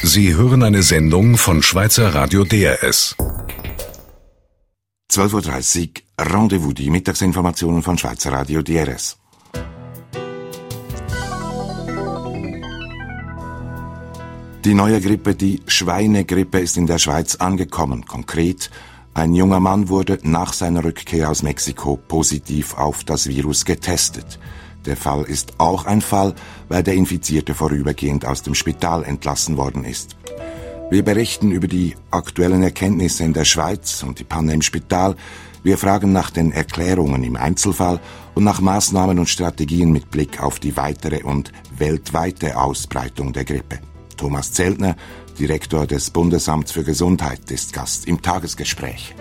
Sie hören eine Sendung von Schweizer Radio DRS. 12.30 Uhr, Rendezvous, die Mittagsinformationen von Schweizer Radio DRS. Die neue Grippe, die Schweinegrippe, ist in der Schweiz angekommen. Konkret, ein junger Mann wurde nach seiner Rückkehr aus Mexiko positiv auf das Virus getestet. Der Fall ist auch ein Fall, weil der Infizierte vorübergehend aus dem Spital entlassen worden ist. Wir berichten über die aktuellen Erkenntnisse in der Schweiz und die Panne im Spital. Wir fragen nach den Erklärungen im Einzelfall und nach Maßnahmen und Strategien mit Blick auf die weitere und weltweite Ausbreitung der Grippe. Thomas Zeltner, Direktor des Bundesamts für Gesundheit, ist Gast im Tagesgespräch.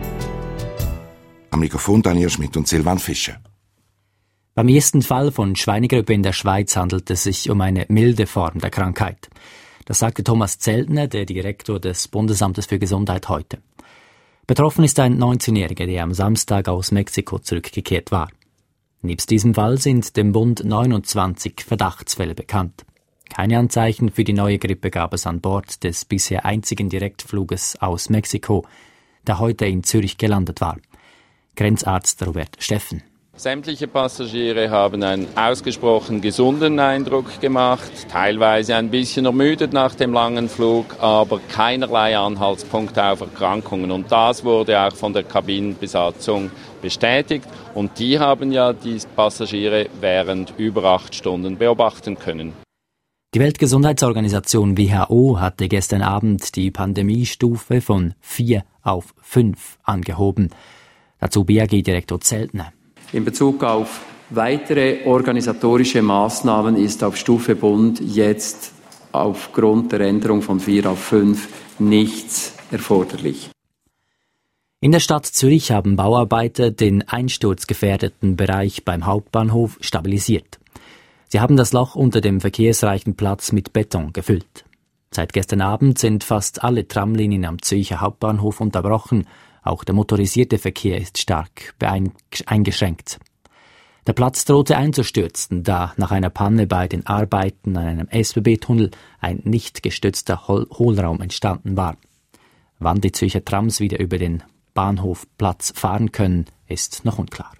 Am Mikrofon Daniel Schmidt und Silvan Fischer. Beim ersten Fall von Schweinegrippe in der Schweiz handelt es sich um eine milde Form der Krankheit. Das sagte Thomas Zeltner, der Direktor des Bundesamtes für Gesundheit, heute. Betroffen ist ein 19-Jähriger, der am Samstag aus Mexiko zurückgekehrt war. Nebst diesem Fall sind dem Bund 29 Verdachtsfälle bekannt. Keine Anzeichen für die neue Grippe gab es an Bord des bisher einzigen Direktfluges aus Mexiko, der heute in Zürich gelandet war. Grenzarzt Robert Steffen. Sämtliche Passagiere haben einen ausgesprochen gesunden Eindruck gemacht, teilweise ein bisschen ermüdet nach dem langen Flug, aber keinerlei Anhaltspunkte auf Erkrankungen. Und das wurde auch von der Kabinenbesatzung bestätigt. Und die haben ja die Passagiere während über 8 Stunden beobachten können. Die Weltgesundheitsorganisation WHO hatte gestern Abend die Pandemiestufe von 4 auf 5 angehoben. Dazu BAG-Direktor Zeltner. In Bezug auf weitere organisatorische Maßnahmen ist auf Stufe Bund jetzt aufgrund der Änderung von 4 auf 5 nichts erforderlich. In der Stadt Zürich haben Bauarbeiter den einsturzgefährdeten Bereich beim Hauptbahnhof stabilisiert. Sie haben das Loch unter dem verkehrsreichen Platz mit Beton gefüllt. Seit gestern Abend sind fast alle Tramlinien am Zürcher Hauptbahnhof unterbrochen. Auch der motorisierte Verkehr ist stark eingeschränkt. Der Platz drohte einzustürzen, da nach einer Panne bei den Arbeiten an einem SBB-Tunnel ein nicht gestützter Hohlraum entstanden war. Wann die Zürcher Trams wieder über den Bahnhofplatz fahren können, ist noch unklar.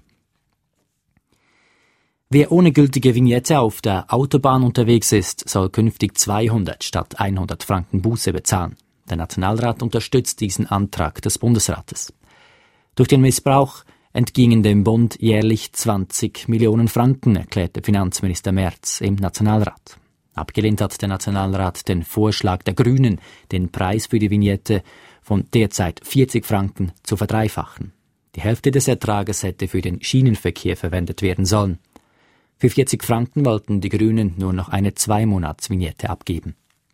Wer ohne gültige Vignette auf der Autobahn unterwegs ist, soll künftig 200 statt 100 Franken Buße bezahlen. Der Nationalrat unterstützt diesen Antrag des Bundesrates. Durch den Missbrauch entgingen dem Bund jährlich 20 Millionen Franken, erklärte Finanzminister Merz im Nationalrat. Abgelehnt hat der Nationalrat den Vorschlag der Grünen, den Preis für die Vignette von derzeit 40 Franken zu verdreifachen. Die Hälfte des Ertrages hätte für den Schienenverkehr verwendet werden sollen. Für 40 Franken wollten die Grünen nur noch eine 2-Monats-Vignette abgeben.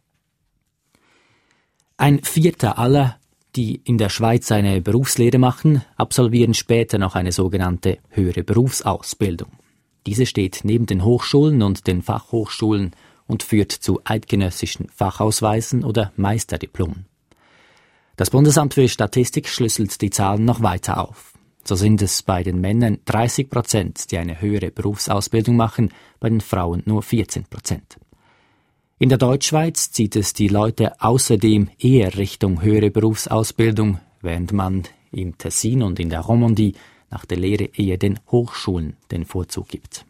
Ein Viertel aller, die in der Schweiz eine Berufslehre machen, absolvieren später noch eine sogenannte höhere Berufsausbildung. Diese steht neben den Hochschulen und den Fachhochschulen und führt zu eidgenössischen Fachausweisen oder Meisterdiplomen. Das Bundesamt für Statistik schlüsselt die Zahlen noch weiter auf. So sind es bei den Männern 30%, die eine höhere Berufsausbildung machen, bei den Frauen nur 14%. In der Deutschschweiz zieht es die Leute außerdem eher Richtung höhere Berufsausbildung, während man im Tessin und in der Romandie nach der Lehre eher den Hochschulen den Vorzug gibt.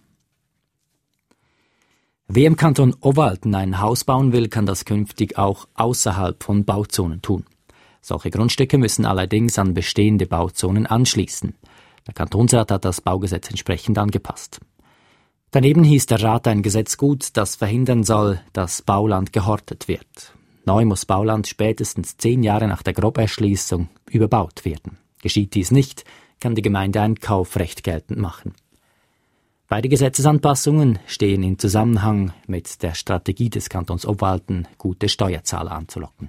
Wer im Kanton Obwalden ein Haus bauen will, kann das künftig auch außerhalb von Bauzonen tun. Solche Grundstücke müssen allerdings an bestehende Bauzonen anschließen. Der Kantonsrat hat das Baugesetz entsprechend angepasst. Daneben hieß der Rat ein Gesetz gut, das verhindern soll, dass Bauland gehortet wird. Neu muss Bauland spätestens 10 Jahre nach der Groberschließung überbaut werden. Geschieht dies nicht, kann die Gemeinde ein Kaufrecht geltend machen. Beide Gesetzesanpassungen stehen in Zusammenhang mit der Strategie des Kantons Obwalden, gute Steuerzahler anzulocken.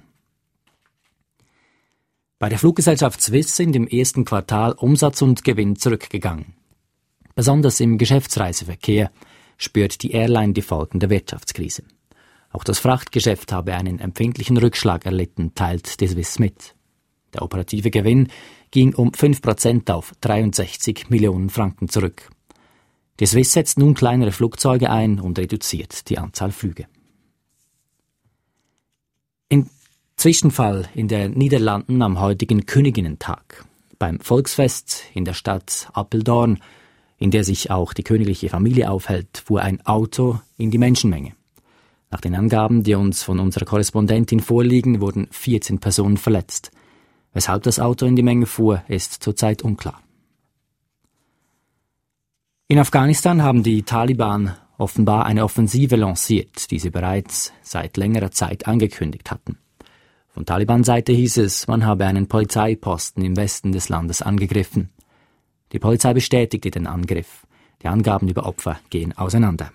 Bei der Fluggesellschaft Swiss sind im ersten Quartal Umsatz und Gewinn zurückgegangen. Besonders im Geschäftsreiseverkehr spürt die Airline die Folgen der Wirtschaftskrise. Auch das Frachtgeschäft habe einen empfindlichen Rückschlag erlitten, teilt die Swiss mit. Der operative Gewinn ging um 5% auf 63 Millionen Franken zurück. Die Swiss setzt nun kleinere Flugzeuge ein und reduziert die Anzahl Flüge. Zwischenfall in den Niederlanden am heutigen Königinnentag. Beim Volksfest in der Stadt Apeldoorn, in der sich auch die königliche Familie aufhält, fuhr ein Auto in die Menschenmenge. Nach den Angaben, die uns von unserer Korrespondentin vorliegen, wurden 14 Personen verletzt. Weshalb das Auto in die Menge fuhr, ist zurzeit unklar. In Afghanistan haben die Taliban offenbar eine Offensive lanciert, die sie bereits seit längerer Zeit angekündigt hatten. Von Taliban-Seite hieß es, man habe einen Polizeiposten im Westen des Landes angegriffen. Die Polizei bestätigte den Angriff. Die Angaben über Opfer gehen auseinander.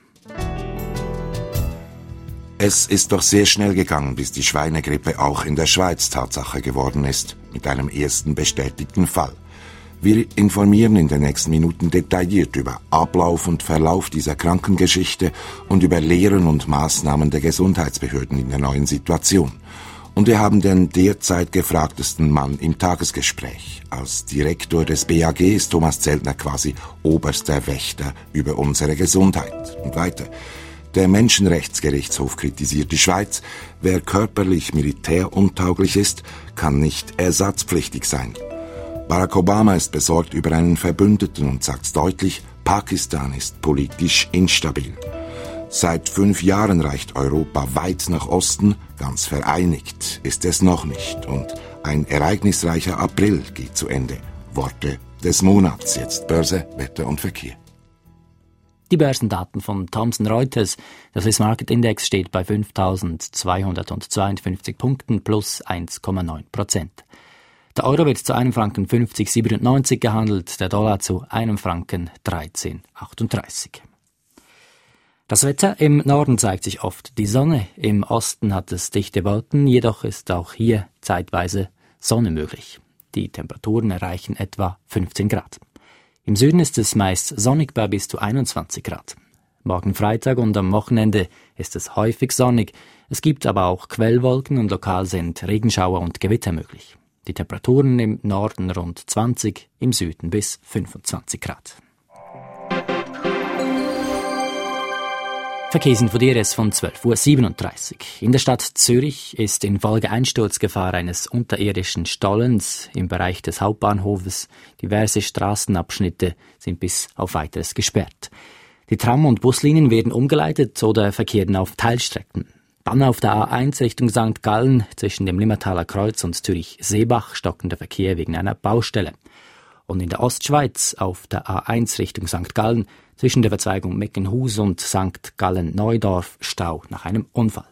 Es ist doch sehr schnell gegangen, bis die Schweinegrippe auch in der Schweiz Tatsache geworden ist, mit einem ersten bestätigten Fall. Wir informieren in den nächsten Minuten detailliert über Ablauf und Verlauf dieser Krankengeschichte und über Lehren und Maßnahmen der Gesundheitsbehörden in der neuen Situation. Und wir haben den derzeit gefragtesten Mann im Tagesgespräch. Als Direktor des BAG ist Thomas Zeltner quasi oberster Wächter über unsere Gesundheit. Und weiter. Der Menschenrechtsgerichtshof kritisiert die Schweiz. Wer körperlich militäruntauglich ist, kann nicht ersatzpflichtig sein. Barack Obama ist besorgt über einen Verbündeten und sagt deutlich, Pakistan ist politisch instabil. Seit 5 Jahren reicht Europa weit nach Osten, ganz vereinigt ist es noch nicht. Und ein ereignisreicher April geht zu Ende. Worte des Monats, jetzt Börse, Wetter und Verkehr. Die Börsendaten von Thomson Reuters. Der Swiss Market Index steht bei 5.252 Punkten plus 1,9%. Der Euro wird zu 1,50 Franken 50,97 gehandelt, der Dollar zu 1,13 Franken 13,38. Das Wetter im Norden zeigt sich oft die Sonne, im Osten hat es dichte Wolken, jedoch ist auch hier zeitweise Sonne möglich. Die Temperaturen erreichen etwa 15 Grad. Im Süden ist es meist sonnig bei bis zu 21 Grad. Morgen Freitag und am Wochenende ist es häufig sonnig, es gibt aber auch Quellwolken und lokal sind Regenschauer und Gewitter möglich. Die Temperaturen im Norden rund 20, im Süden bis 25 Grad. Verkehrsinfo DRS von 12.37 Uhr. In der Stadt Zürich ist infolge Einsturzgefahr eines unterirdischen Stollens im Bereich des Hauptbahnhofes diverse Straßenabschnitte sind bis auf Weiteres gesperrt. Die Tram- und Buslinien werden umgeleitet oder verkehren auf Teilstrecken. Dann auf der A1 Richtung St. Gallen zwischen dem Limmertaler Kreuz und Zürich-Seebach stockender Verkehr wegen einer Baustelle. Und in der Ostschweiz auf der A1 Richtung St. Gallen zwischen der Verzweigung Meckenhus und St. Gallen-Neudorf Stau nach einem Unfall.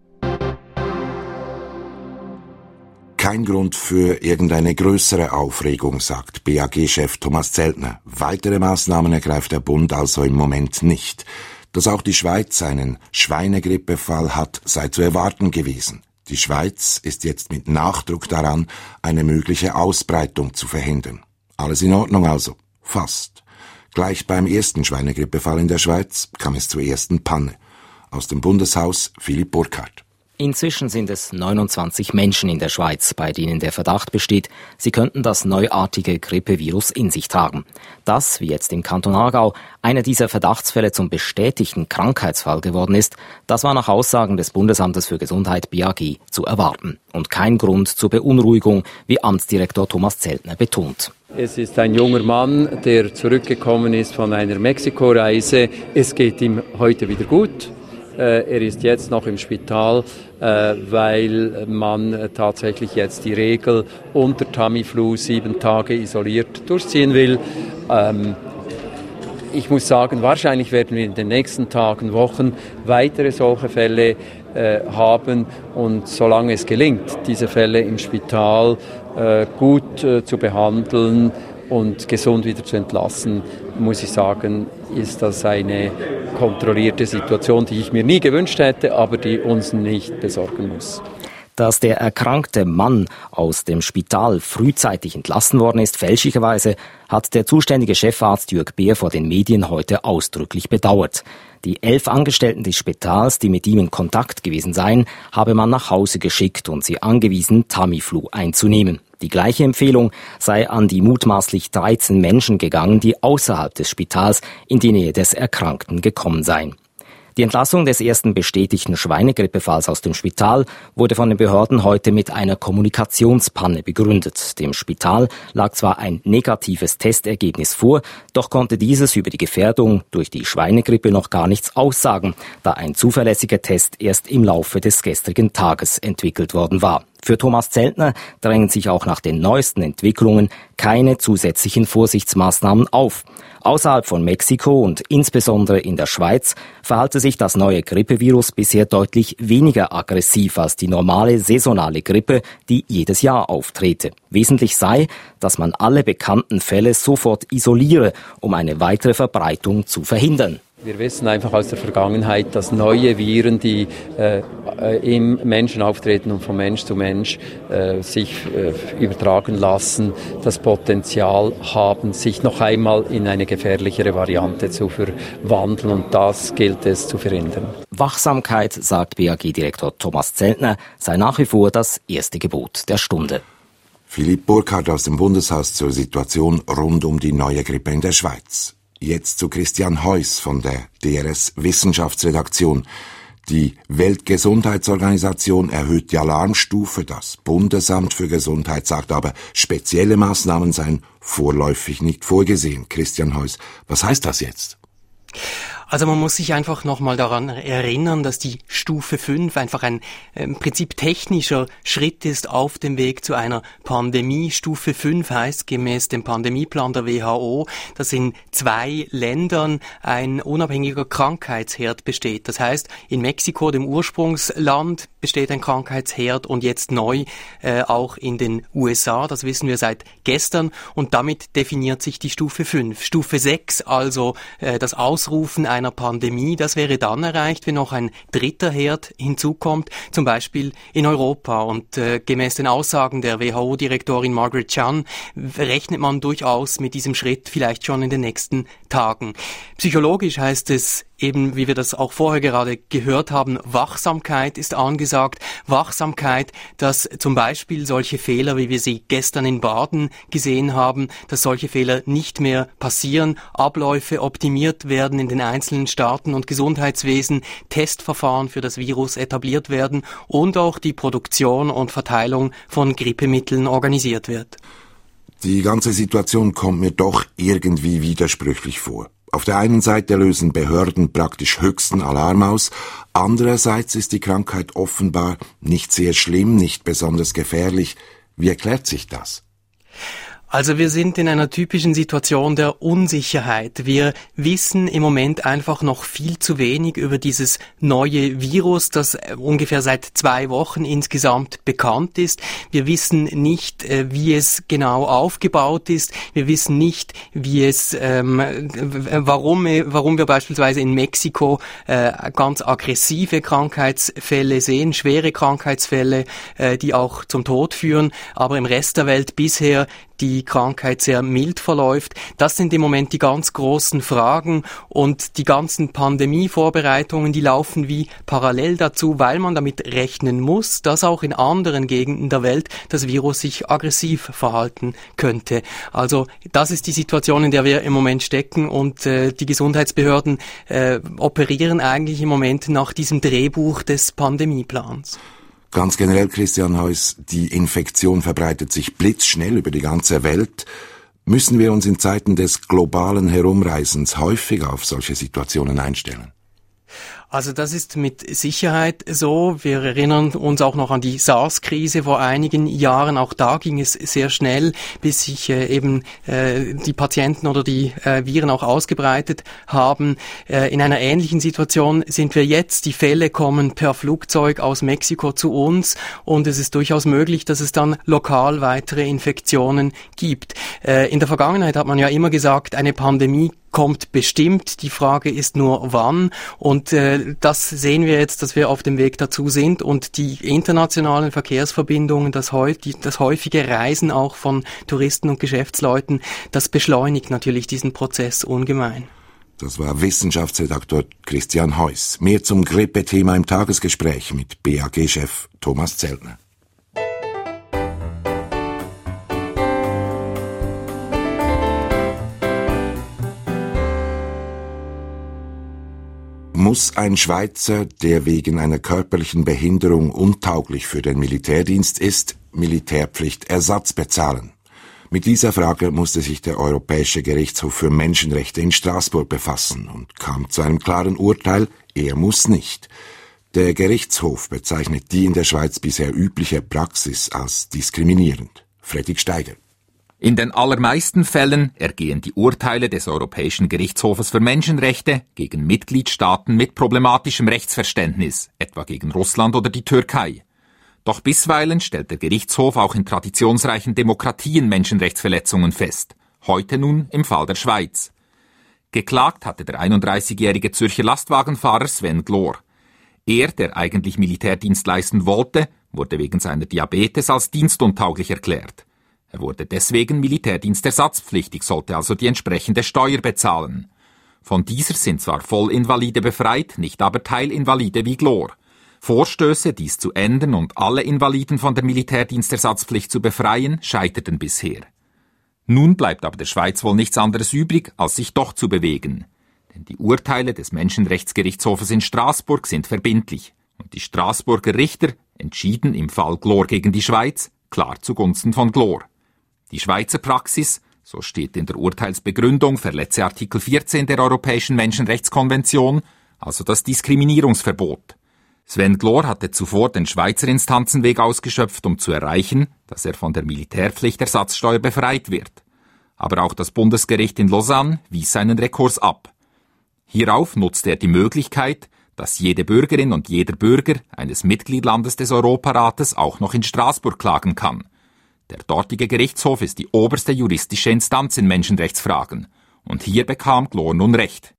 Kein Grund für irgendeine größere Aufregung, sagt BAG-Chef Thomas Zeltner. Weitere Maßnahmen ergreift der Bund also im Moment nicht. Dass auch die Schweiz einen Schweinegrippefall hat, sei zu erwarten gewesen. Die Schweiz ist jetzt mit Nachdruck daran, eine mögliche Ausbreitung zu verhindern. Alles in Ordnung also. Fast. Gleich beim ersten Schweinegrippefall in der Schweiz kam es zur ersten Panne. Aus dem Bundeshaus Philipp Burkhardt. Inzwischen sind es 29 Menschen in der Schweiz, bei denen der Verdacht besteht, sie könnten das neuartige Grippevirus in sich tragen. Dass, wie jetzt im Kanton Aargau, einer dieser Verdachtsfälle zum bestätigten Krankheitsfall geworden ist, das war nach Aussagen des Bundesamtes für Gesundheit BAG zu erwarten. Und kein Grund zur Beunruhigung, wie Amtsdirektor Thomas Zeltner betont. Es ist ein junger Mann, der zurückgekommen ist von einer Mexiko-Reise. Es geht ihm heute wieder gut. Er ist jetzt noch im Spital, weil man tatsächlich jetzt die Regel unter Tamiflu 7 Tage isoliert durchziehen will. Ich muss sagen, wahrscheinlich werden wir in den nächsten Tagen, Wochen weitere solche Fälle haben. Und solange es gelingt, diese Fälle im Spital gut zu behandeln und gesund wieder zu entlassen, muss ich sagen, ist das eine kontrollierte Situation, die ich mir nie gewünscht hätte, aber die uns nicht besorgen muss. Dass der erkrankte Mann aus dem Spital frühzeitig entlassen worden ist, fälschlicherweise, hat der zuständige Chefarzt Jürg Beer vor den Medien heute ausdrücklich bedauert. Die 11 Angestellten des Spitals, die mit ihm in Kontakt gewesen seien, habe man nach Hause geschickt und sie angewiesen, Tamiflu einzunehmen. Die gleiche Empfehlung sei an die mutmaßlich 13 Menschen gegangen, die außerhalb des Spitals in die Nähe des Erkrankten gekommen seien. Die Entlassung des ersten bestätigten Schweinegrippefalls aus dem Spital wurde von den Behörden heute mit einer Kommunikationspanne begründet. Dem Spital lag zwar ein negatives Testergebnis vor, doch konnte dieses über die Gefährdung durch die Schweinegrippe noch gar nichts aussagen, da ein zuverlässiger Test erst im Laufe des gestrigen Tages entwickelt worden war. Für Thomas Zeltner drängen sich auch nach den neuesten Entwicklungen keine zusätzlichen Vorsichtsmaßnahmen auf. Außerhalb von Mexiko und insbesondere in der Schweiz verhalte sich das neue Grippevirus bisher deutlich weniger aggressiv als die normale saisonale Grippe, die jedes Jahr auftrete. Wesentlich sei, dass man alle bekannten Fälle sofort isoliere, um eine weitere Verbreitung zu verhindern. Wir wissen einfach aus der Vergangenheit, dass neue Viren, die im Menschen auftreten und von Mensch zu Mensch sich übertragen lassen, das Potenzial haben, sich noch einmal in eine gefährlichere Variante zu verwandeln, und das gilt es zu verhindern. Wachsamkeit, sagt BAG-Direktor Thomas Zeltner, sei nach wie vor das erste Gebot der Stunde. Philipp Burkhardt aus dem Bundeshaus zur Situation rund um die neue Grippe in der Schweiz. Jetzt zu Christian Heuss von der DRS Wissenschaftsredaktion. Die Weltgesundheitsorganisation erhöht die Alarmstufe. Das Bundesamt für Gesundheit sagt aber, spezielle Maßnahmen seien vorläufig nicht vorgesehen. Christian Heuss, was heißt das jetzt? Also man muss sich einfach nochmal daran erinnern, dass die Stufe 5 einfach ein im Prinzip technischer Schritt ist auf dem Weg zu einer Pandemie. Stufe 5 heißt gemäß dem Pandemieplan der WHO, dass in 2 Ländern ein unabhängiger Krankheitsherd besteht. Das heißt, in Mexiko, dem Ursprungsland, besteht ein Krankheitsherd und jetzt neu auch in den USA. Das wissen wir seit gestern und damit definiert sich die Stufe 5. Stufe 6, also das Ausrufen einer Pandemie, das wäre dann erreicht, wenn noch ein dritter Herd hinzukommt, zum Beispiel in Europa. Und gemäß den Aussagen der WHO-Direktorin Margaret Chan rechnet man durchaus mit diesem Schritt vielleicht schon in den nächsten Tagen. Psychologisch heißt es eben, wie wir das auch vorher gerade gehört haben, Wachsamkeit ist angesagt. Wachsamkeit, dass zum Beispiel solche Fehler, wie wir sie gestern in Baden gesehen haben, dass solche Fehler nicht mehr passieren, Abläufe optimiert werden in den einzelnen Staaten und Gesundheitswesen, Testverfahren für das Virus etabliert werden und auch die Produktion und Verteilung von Grippemitteln organisiert wird. Die ganze Situation kommt mir doch irgendwie widersprüchlich vor. Auf der einen Seite lösen Behörden praktisch höchsten Alarm aus, andererseits ist die Krankheit offenbar nicht sehr schlimm, nicht besonders gefährlich. Wie erklärt sich das? Also wir sind in einer typischen Situation der Unsicherheit. Wir wissen im Moment einfach noch viel zu wenig über dieses neue Virus, das ungefähr seit 2 Wochen insgesamt bekannt ist. Wir wissen nicht, wie es genau aufgebaut ist. Wir wissen nicht, wie es, warum wir beispielsweise in Mexiko ganz aggressive Krankheitsfälle sehen, schwere Krankheitsfälle, die auch zum Tod führen, aber im Rest der Welt bisher die Krankheit sehr mild verläuft. Das sind im Moment die ganz großen Fragen und die ganzen Pandemievorbereitungen, die laufen wie parallel dazu, weil man damit rechnen muss, dass auch in anderen Gegenden der Welt das Virus sich aggressiv verhalten könnte. Also das ist die Situation, in der wir im Moment stecken und die Gesundheitsbehörden operieren eigentlich im Moment nach diesem Drehbuch des Pandemieplans. Ganz generell, Christian Heuss, die Infektion verbreitet sich blitzschnell über die ganze Welt. Müssen wir uns in Zeiten des globalen Herumreisens häufiger auf solche Situationen einstellen? Also das ist mit Sicherheit so. Wir erinnern uns auch noch an die SARS-Krise vor einigen Jahren. Auch da ging es sehr schnell, bis sich eben die Patienten oder die Viren auch ausgebreitet haben. In einer ähnlichen Situation sind wir jetzt. Die Fälle kommen per Flugzeug aus Mexiko zu uns und es ist durchaus möglich, dass es dann lokal weitere Infektionen gibt. In der Vergangenheit hat man ja immer gesagt, eine Pandemie kommt bestimmt. Die Frage ist nur wann und das sehen wir jetzt, dass wir auf dem Weg dazu sind und die internationalen Verkehrsverbindungen, das häufige Reisen auch von Touristen und Geschäftsleuten, das beschleunigt natürlich diesen Prozess ungemein. Das war Wissenschaftsredaktor Christian Heuss. Mehr zum Grippe-Thema im Tagesgespräch mit BAG-Chef Thomas Zeltner. Muss ein Schweizer, der wegen einer körperlichen Behinderung untauglich für den Militärdienst ist, Militärpflichtersatz bezahlen? Mit dieser Frage musste sich der Europäische Gerichtshof für Menschenrechte in Straßburg befassen und kam zu einem klaren Urteil, er muss nicht. Der Gerichtshof bezeichnet die in der Schweiz bisher übliche Praxis als diskriminierend. Fredrik Steiger. In den allermeisten Fällen ergehen die Urteile des Europäischen Gerichtshofes für Menschenrechte gegen Mitgliedstaaten mit problematischem Rechtsverständnis, etwa gegen Russland oder die Türkei. Doch bisweilen stellt der Gerichtshof auch in traditionsreichen Demokratien Menschenrechtsverletzungen fest. Heute nun im Fall der Schweiz. Geklagt hatte der 31-jährige Zürcher Lastwagenfahrer Sven Glor. Er, der eigentlich Militärdienst leisten wollte, wurde wegen seiner Diabetes als dienstuntauglich erklärt. Er wurde deswegen Militärdienstersatzpflichtig, sollte also die entsprechende Steuer bezahlen. Von dieser sind zwar Vollinvalide befreit, nicht aber Teilinvalide wie Glor. Vorstöße, dies zu ändern und alle Invaliden von der Militärdienstersatzpflicht zu befreien, scheiterten bisher. Nun bleibt aber der Schweiz wohl nichts anderes übrig, als sich doch zu bewegen. Denn die Urteile des Menschenrechtsgerichtshofes in Straßburg sind verbindlich. Und die Straßburger Richter entschieden im Fall Glor gegen die Schweiz klar zugunsten von Glor. Die Schweizer Praxis, so steht in der Urteilsbegründung, verletze Artikel 14 der Europäischen Menschenrechtskonvention, also das Diskriminierungsverbot. Sven Glor hatte zuvor den Schweizer Instanzenweg ausgeschöpft, um zu erreichen, dass er von der Militärpflichtersatzsteuer befreit wird. Aber auch das Bundesgericht in Lausanne wies seinen Rekurs ab. Hierauf nutzte er die Möglichkeit, dass jede Bürgerin und jeder Bürger eines Mitgliedlandes des Europarates auch noch in Straßburg klagen kann. Der dortige Gerichtshof ist die oberste juristische Instanz in Menschenrechtsfragen. Und hier bekam Glor nun Recht.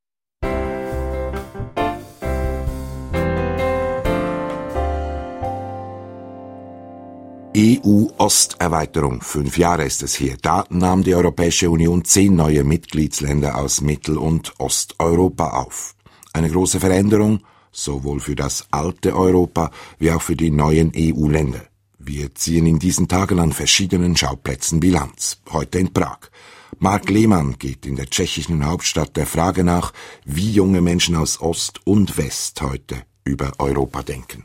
EU-Osterweiterung. 5 Jahre ist es hier. Da nahm die Europäische Union 10 neue Mitgliedsländer aus Mittel- und Osteuropa auf. Eine große Veränderung, sowohl für das alte Europa wie auch für die neuen EU-Länder. Wir ziehen in diesen Tagen an verschiedenen Schauplätzen Bilanz. Heute in Prag. Mark Lehmann geht in der tschechischen Hauptstadt der Frage nach, wie junge Menschen aus Ost und West heute über Europa denken.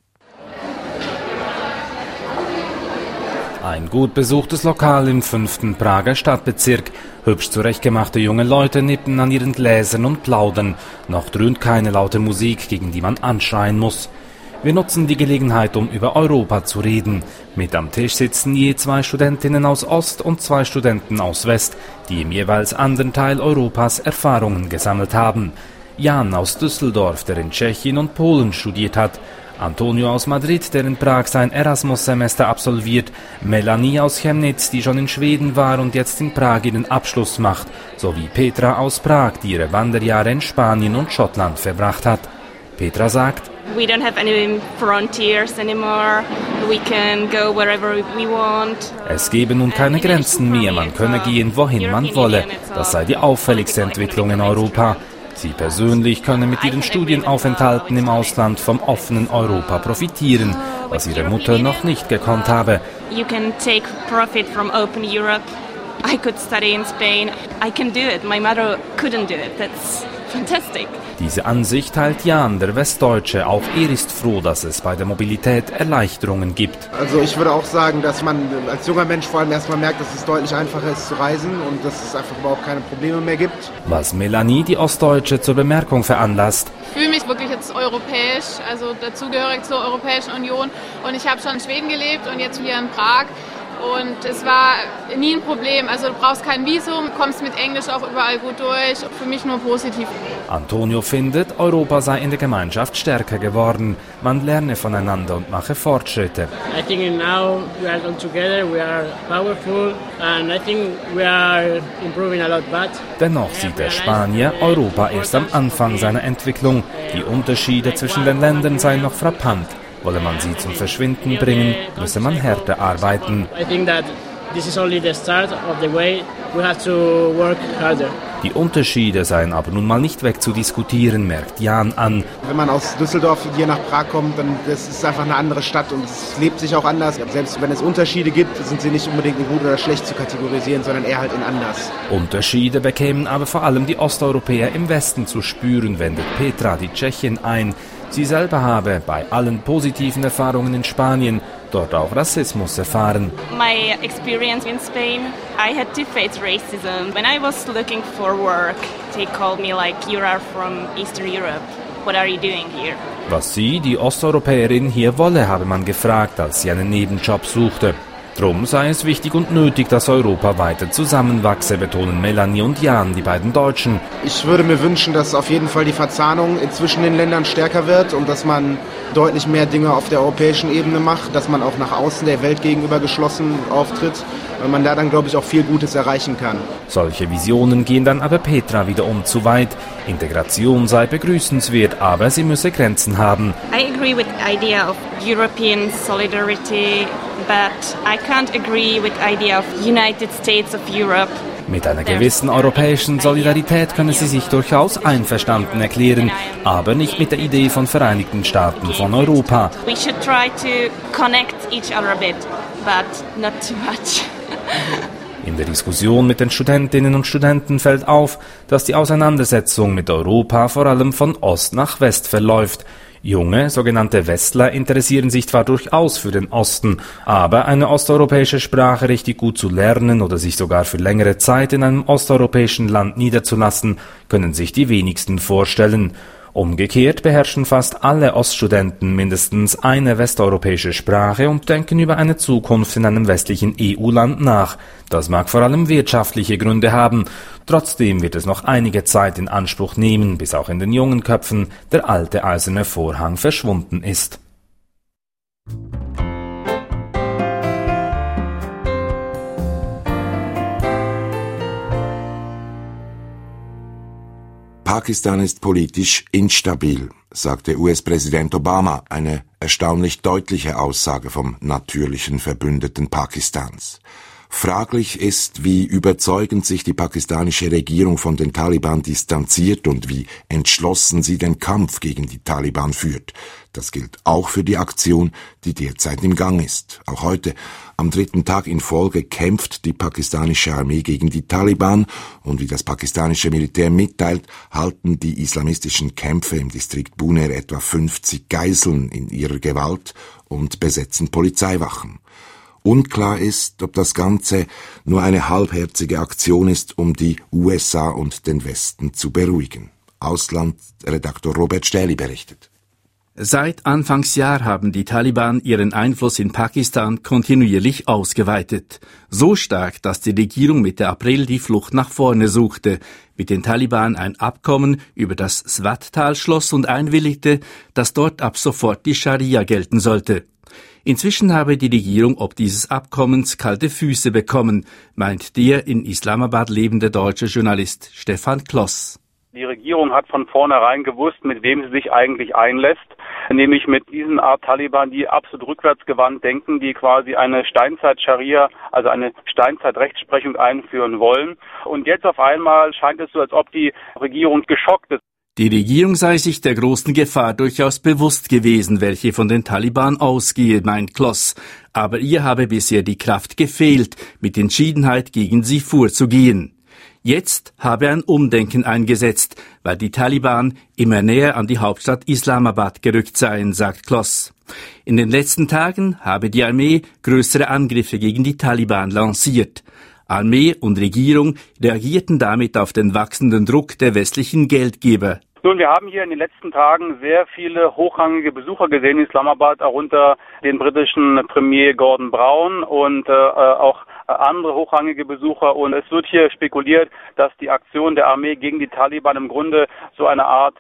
Ein gut besuchtes Lokal im 5. Prager Stadtbezirk. Hübsch zurechtgemachte junge Leute nippen an ihren Gläsern und plaudern. Noch dröhnt keine laute Musik, gegen die man anschreien muss. Wir nutzen die Gelegenheit, um über Europa zu reden. Mit am Tisch sitzen je 2 Studentinnen aus Ost und 2 Studenten aus West, die im jeweils anderen Teil Europas Erfahrungen gesammelt haben. Jan aus Düsseldorf, der in Tschechien und Polen studiert hat. Antonio aus Madrid, der in Prag sein Erasmus-Semester absolviert, Melanie aus Chemnitz, die schon in Schweden war und jetzt in Prag ihren Abschluss macht, sowie Petra aus Prag, die ihre Wanderjahre in Spanien und Schottland verbracht hat. Petra sagt: We don't have any frontiers anymore. We can go wherever we want. Es gebe nun keine Grenzen mehr, man könne gehen, wohin man wolle. Das sei die auffälligste Entwicklung in Europa. Sie persönlich können mit ihren Studienaufenthalten im Ausland vom offenen Europa profitieren, was ihre Mutter noch nicht gekonnt habe. You can take profit from open Europe. I could study in Spain. I can do it. My mother couldn't do it. That's fantastic. Diese Ansicht teilt Jan, der Westdeutsche. Auch er ist froh, dass es bei der Mobilität Erleichterungen gibt. Also ich würde auch sagen, dass man als junger Mensch vor allem erstmal merkt, dass es deutlich einfacher ist zu reisen und dass es einfach überhaupt keine Probleme mehr gibt. Was Melanie, die Ostdeutsche, zur Bemerkung veranlasst: Ich fühle mich wirklich jetzt europäisch, also dazugehörig zur Europäischen Union. Und ich habe schon in Schweden gelebt und jetzt hier in Prag. Und es war nie ein Problem. Also du brauchst kein Visum, kommst mit Englisch auch überall gut durch. Für mich nur positiv. Antonio findet, Europa sei in der Gemeinschaft stärker geworden. Man lerne voneinander und mache Fortschritte. I think now we are together, we are powerful and I think we are improving a lot. But dennoch sieht der Spanier Europa erst am Anfang seiner Entwicklung. Die Unterschiede zwischen den Ländern seien noch frappant. Wolle man sie zum Verschwinden bringen, müsse man härter arbeiten. I think that this is only the start of the way. We have to work harder. Die Unterschiede seien aber nun mal nicht wegzudiskutieren, merkt Jan an. Wenn man aus Düsseldorf hier nach Prag kommt, dann das ist einfach eine andere Stadt und es lebt sich auch anders. Selbst wenn es Unterschiede gibt, sind sie nicht unbedingt in gut oder schlecht zu kategorisieren, sondern eher halt in anders. Unterschiede bekämen aber vor allem die Osteuropäer im Westen zu spüren, wendet Petra, die Tschechin, ein. Sie selber habe bei allen positiven Erfahrungen in Spanien dort auch Rassismus erfahren. My experience in Spain, I had to face racism. When I was looking for work, they called me like, you are from Eastern Europe. What are you doing here? Was sie, die Osteuropäerin, hier wolle, habe man gefragt, als sie einen Nebenjob suchte. Drum sei es wichtig und nötig, dass Europa weiter zusammenwachse, betonen Melanie und Jan, die beiden Deutschen. Ich würde mir wünschen, dass auf jeden Fall die Verzahnung zwischen den Ländern stärker wird und dass man deutlich mehr Dinge auf der europäischen Ebene macht, dass man auch nach außen der Welt gegenüber geschlossen auftritt, weil man da dann, glaube ich, auch viel Gutes erreichen kann. Solche Visionen gehen dann aber Petra wiederum zu weit. Integration sei begrüßenswert, aber sie müsse Grenzen haben. I agree with the idea of European solidarity, but I can't agree with the idea of United States of Europe. Mit einer gewissen europäischen Solidarität können sie sich durchaus einverstanden erklären, aber nicht mit der Idee von Vereinigten Staaten von Europa. We should try to connect each other a bit, but not too much. In der Diskussion mit den Studentinnen und Studenten fällt auf, dass die Auseinandersetzung mit Europa vor allem von Ost nach West verläuft. Junge, sogenannte Westler, interessieren sich zwar durchaus für den Osten, aber eine osteuropäische Sprache richtig gut zu lernen oder sich sogar für längere Zeit in einem osteuropäischen Land niederzulassen, können sich die wenigsten vorstellen. Umgekehrt beherrschen fast alle Oststudenten mindestens eine westeuropäische Sprache und denken über eine Zukunft in einem westlichen EU-Land nach. Das mag vor allem wirtschaftliche Gründe haben. Trotzdem wird es noch einige Zeit in Anspruch nehmen, bis auch in den jungen Köpfen der alte eiserne Vorhang verschwunden ist. Pakistan ist politisch instabil, sagte US-Präsident Obama, eine erstaunlich deutliche Aussage vom natürlichen Verbündeten Pakistans. Fraglich ist, wie überzeugend sich die pakistanische Regierung von den Taliban distanziert und wie entschlossen sie den Kampf gegen die Taliban führt. Das gilt auch für die Aktion, die derzeit im Gang ist. Auch heute, am 3. Tag in Folge, kämpft die pakistanische Armee gegen die Taliban und wie das pakistanische Militär mitteilt, halten die islamistischen Kämpfer im Distrikt Buner etwa 50 Geiseln in ihrer Gewalt und besetzen Polizeiwachen. Unklar ist, ob das Ganze nur eine halbherzige Aktion ist, um die USA und den Westen zu beruhigen. Auslandredaktor Robert Stähli berichtet. Seit Anfangsjahr haben die Taliban ihren Einfluss in Pakistan kontinuierlich ausgeweitet. So stark, dass die Regierung Mitte April die Flucht nach vorne suchte, mit den Taliban ein Abkommen über das Swat-Tal schloss und einwilligte, dass dort ab sofort die Scharia gelten sollte. Inzwischen habe die Regierung ob dieses Abkommens kalte Füße bekommen, meint der in Islamabad lebende deutsche Journalist Stefan Kloss. Die Regierung hat von vornherein gewusst, mit wem sie sich eigentlich einlässt, nämlich mit diesen Art Taliban, die absolut rückwärtsgewandt denken, die quasi eine Steinzeit-Scharia, also eine Steinzeit-Rechtsprechung einführen wollen. Und jetzt auf einmal scheint es so, als ob die Regierung geschockt ist. Die Regierung sei sich der großen Gefahr durchaus bewusst gewesen, welche von den Taliban ausgehe, meint Kloss. Aber ihr habe bisher die Kraft gefehlt, mit Entschiedenheit gegen sie vorzugehen. Jetzt habe ein Umdenken eingesetzt, weil die Taliban immer näher an die Hauptstadt Islamabad gerückt seien, sagt Kloss. In den letzten Tagen habe die Armee größere Angriffe gegen die Taliban lanciert. Armee und Regierung reagierten damit auf den wachsenden Druck der westlichen Geldgeber. Nun, wir haben hier in den letzten Tagen sehr viele hochrangige Besucher gesehen in Islamabad, darunter den britischen Premier Gordon Brown und auch andere hochrangige Besucher. Und es wird hier spekuliert, dass die Aktion der Armee gegen die Taliban im Grunde so eine Art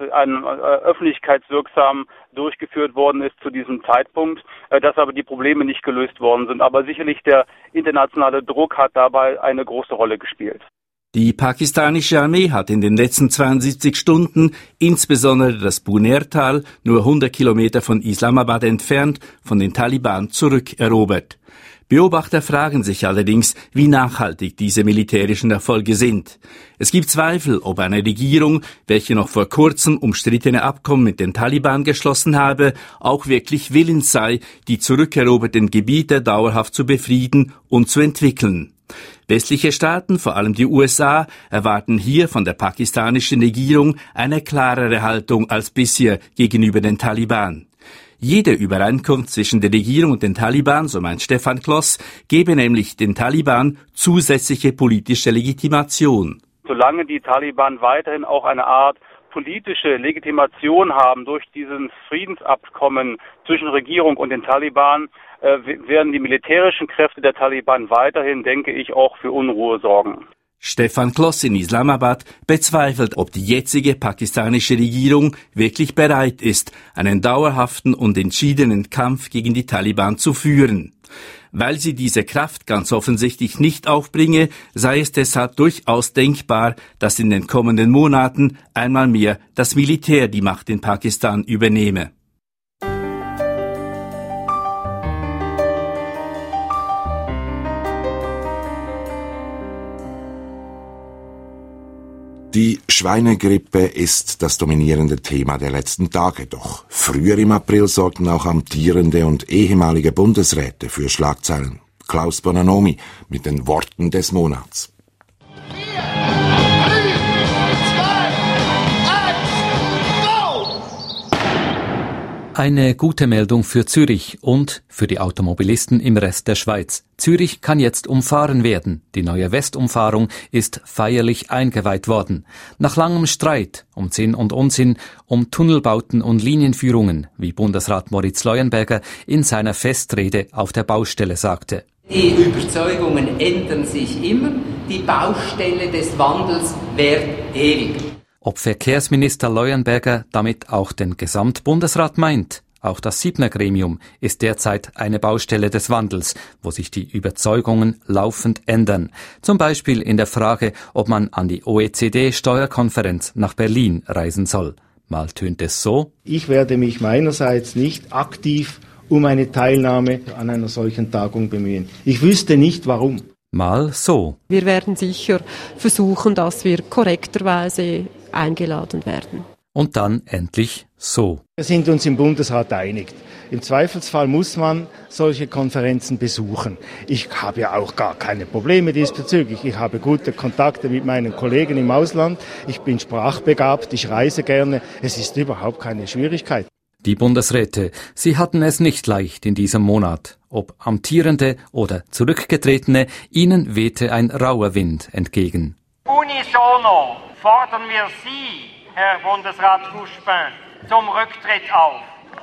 öffentlichkeitswirksam durchgeführt worden ist zu diesem Zeitpunkt, dass aber die Probleme nicht gelöst worden sind. Aber sicherlich der internationale Druck hat dabei eine große Rolle gespielt. Die pakistanische Armee hat in den letzten 72 Stunden insbesondere das Buner-Tal, nur 100 Kilometer von Islamabad entfernt, von den Taliban zurückerobert. Beobachter fragen sich allerdings, wie nachhaltig diese militärischen Erfolge sind. Es gibt Zweifel, ob eine Regierung, welche noch vor kurzem umstrittene Abkommen mit den Taliban geschlossen habe, auch wirklich willens sei, die zurückeroberten Gebiete dauerhaft zu befrieden und zu entwickeln. Westliche Staaten, vor allem die USA, erwarten hier von der pakistanischen Regierung eine klarere Haltung als bisher gegenüber den Taliban. Jede Übereinkunft zwischen der Regierung und den Taliban, so meint Stefan Kloss, gebe nämlich den Taliban zusätzliche politische Legitimation. Solange die Taliban weiterhin auch eine Art politische Legitimation haben durch dieses Friedensabkommen zwischen Regierung und den Taliban, werden die militärischen Kräfte der Taliban weiterhin, denke ich, auch für Unruhe sorgen. Stefan Kloss in Islamabad bezweifelt, ob die jetzige pakistanische Regierung wirklich bereit ist, einen dauerhaften und entschiedenen Kampf gegen die Taliban zu führen. Weil sie diese Kraft ganz offensichtlich nicht aufbringe, sei es deshalb durchaus denkbar, dass in den kommenden Monaten einmal mehr das Militär die Macht in Pakistan übernehme. Die Schweinegrippe ist das dominierende Thema der letzten Tage. Doch früher im April sorgten auch amtierende und ehemalige Bundesräte für Schlagzeilen. Klaus Bononomi mit den Worten des Monats. Eine gute Meldung für Zürich und für die Automobilisten im Rest der Schweiz. Zürich kann jetzt umfahren werden. Die neue Westumfahrung ist feierlich eingeweiht worden. Nach langem Streit um Sinn und Unsinn, um Tunnelbauten und Linienführungen, wie Bundesrat Moritz Leuenberger in seiner Festrede auf der Baustelle sagte. Die Überzeugungen ändern sich immer. Die Baustelle des Wandels währt ewig. Ob Verkehrsminister Leuenberger damit auch den Gesamtbundesrat meint? Auch das 7. Gremium ist derzeit eine Baustelle des Wandels, wo sich die Überzeugungen laufend ändern. Zum Beispiel in der Frage, ob man an die OECD-Steuerkonferenz nach Berlin reisen soll. Mal tönt es so: Ich werde mich meinerseits nicht aktiv um eine Teilnahme an einer solchen Tagung bemühen. Ich wüsste nicht, warum. Mal so: Wir werden sicher versuchen, dass wir korrekterweise eingeladen werden. Und dann endlich so: Wir sind uns im Bundesrat einig. Im Zweifelsfall muss man solche Konferenzen besuchen. Ich habe ja auch gar keine Probleme diesbezüglich. Ich habe gute Kontakte mit meinen Kollegen im Ausland. Ich bin sprachbegabt, ich reise gerne. Es ist überhaupt keine Schwierigkeit. Die Bundesräte, sie hatten es nicht leicht in diesem Monat. Ob Amtierende oder Zurückgetretene, ihnen wehte ein rauer Wind entgegen. Unisono fordern wir Sie, Herr Bundesrat Couchepin, zum Rücktritt auf.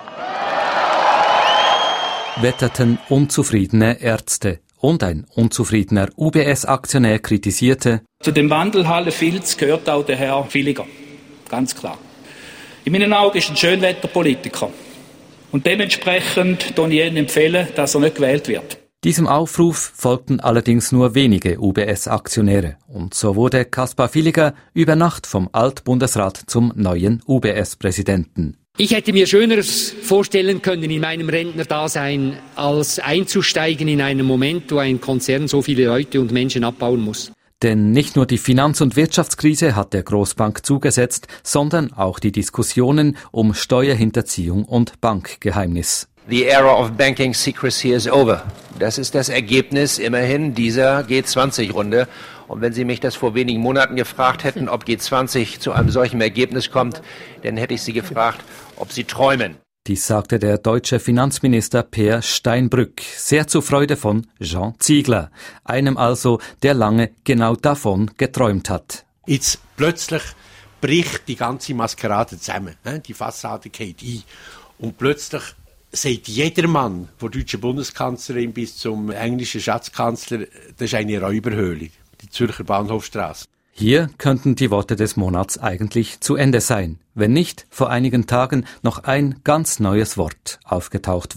Wetterten unzufriedene Ärzte. Und ein unzufriedener UBS-Aktionär kritisierte: Zu dem Wandelhallenfilz gehört auch der Herr Villiger. Ganz klar. In meinen Augen ist ein Schönwetterpolitiker. Und dementsprechend empfehle ich Ihnen, dass er nicht gewählt wird. Diesem Aufruf folgten allerdings nur wenige UBS-Aktionäre. Und so wurde Kaspar Villiger über Nacht vom Altbundesrat zum neuen UBS-Präsidenten. Ich hätte mir Schöneres vorstellen können in meinem Rentnerdasein, als einzusteigen in einen Moment, wo ein Konzern so viele Leute und Menschen abbauen muss. Denn nicht nur die Finanz- und Wirtschaftskrise hat der Großbank zugesetzt, sondern auch die Diskussionen um Steuerhinterziehung und Bankgeheimnis. The era of banking secrecy is over. Das ist das Ergebnis immerhin dieser G20-Runde. Und wenn Sie mich das vor wenigen Monaten gefragt hätten, ob G20 zu einem solchen Ergebnis kommt, dann hätte ich Sie gefragt, ob Sie träumen. Dies sagte der deutsche Finanzminister Peer Steinbrück, sehr zur Freude von Jean Ziegler, einem also, der lange genau davon geträumt hat. Jetzt plötzlich bricht die ganze Maskerade zusammen, die Fassade geht ein und plötzlich sagt jeder Mann, von der deutschen Bundeskanzlerin bis zum englischen Schatzkanzler, das ist eine Räuberhöhle, die Zürcher Bahnhofstrasse. Hier könnten die Worte des Monats eigentlich zu Ende sein, wenn nicht vor einigen Tagen noch ein ganz neues Wort aufgetaucht wäre.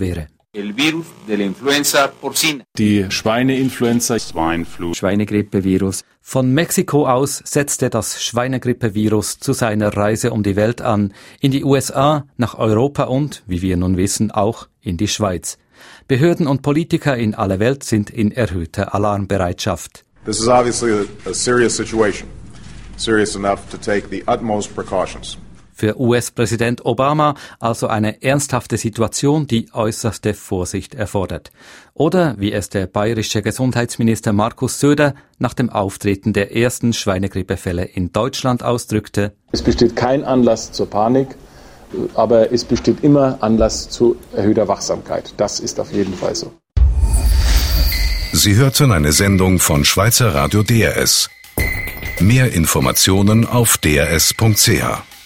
Die Schweineinfluenza, Swine-Flu, Schweinegrippevirus. Von Mexiko aus setzte das Schweinegrippevirus zu seiner Reise um die Welt an, in die USA, nach Europa und, wie wir nun wissen, auch in die Schweiz. Behörden und Politiker in aller Welt sind in erhöhter Alarmbereitschaft. This is obviously a serious situation, serious enough to take the utmost precautions. Für US-Präsident Obama also eine ernsthafte Situation, die äußerste Vorsicht erfordert. Oder, wie es der bayerische Gesundheitsminister Markus Söder nach dem Auftreten der ersten Schweinegrippefälle in Deutschland ausdrückte: Es besteht kein Anlass zur Panik, aber es besteht immer Anlass zu erhöhter Wachsamkeit. Das ist auf jeden Fall so. Sie hörten eine Sendung von Schweizer Radio DRS. Mehr Informationen auf drs.ch.